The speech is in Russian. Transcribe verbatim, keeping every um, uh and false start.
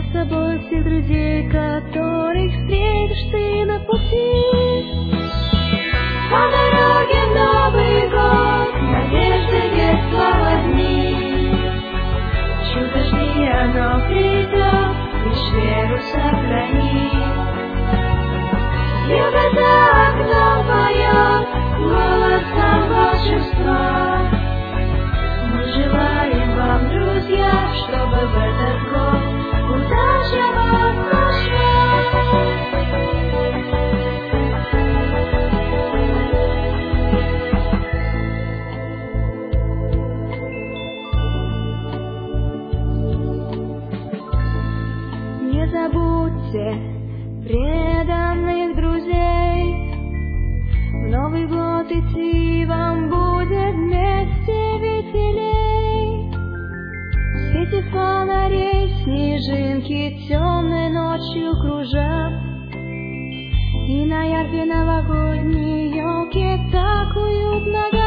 Возьми с собой всех друзей, которых встретишь ты на пути. По дороге в Новый год надежды, детства одни. Чудо жди, оно придет, лишь веру сохрани. Небо за окном поет голосом волшебства. Мы желаем вам, друзья, чтобы в этот год удача вам прошла. Не забудьте преданных друзей. В Новый год идти вам будет вместе веселей. В свете фонарей снежинки темной ночью кружат, и на яркой новогодней елке так уютно.